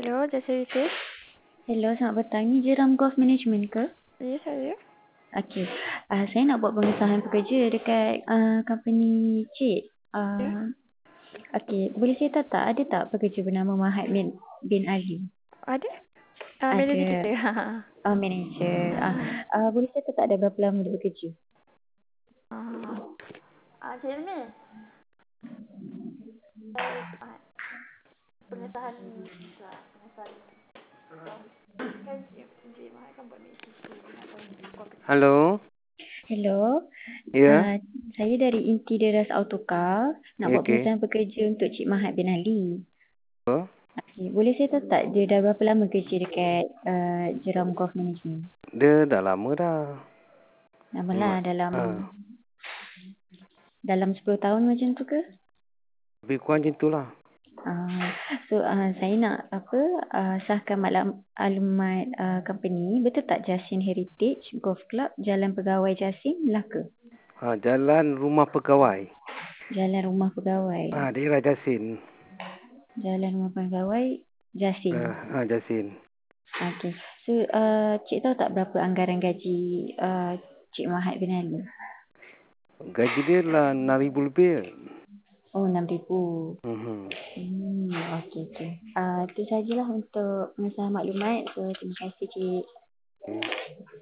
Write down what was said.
Hello, Jasa Yusuf. Hello, selamat petang. Ni Jeram Golf Management ke? Ya, saya. Okey. Saya nak buat pengesahan pekerja dekat company Cik. Ya. Okey, boleh saya tahu tak, ada tak pekerja bernama Mahat bin Ali? Ada? Manager Ada. kita. Manager. Boleh saya tahu tak ada berapa lama dia bekerja? Cik Ilmi. Pengesahan kan Cik Mahat kan buat ni Halo. Hello. Ya. Saya dari Inti Deras Autocar. Nak buat Okey. pengesahan pekerja untuk Cik Mahat bin Ali. Oh. Okey, boleh saya tahu tak dia dah berapa lama kerja dekat Jeram Golf Management? Dia dah lama dah. Lama lah, dalam 10 tahun macam tu ke? Lebih kurang macam tu lah. Saya nak sahkan maklumat company. Betul tak Jasin Heritage Golf Club, Jalan Pegawai Jasin, Melaka? Jalan Rumah Pegawai. Jalan Rumah Pegawai. Daerah Jasin. Jalan Rumah Pegawai Jasin. Jasin. Okey. So, Cik tahu tak berapa anggaran gaji Cik Mahat bin Ali? Gaji dia lah 6,000 lebih. Oh, 6,000. Okey. Itu sajalah untuk pengesahan maklumat. So, terima kasih, Cik. Okay.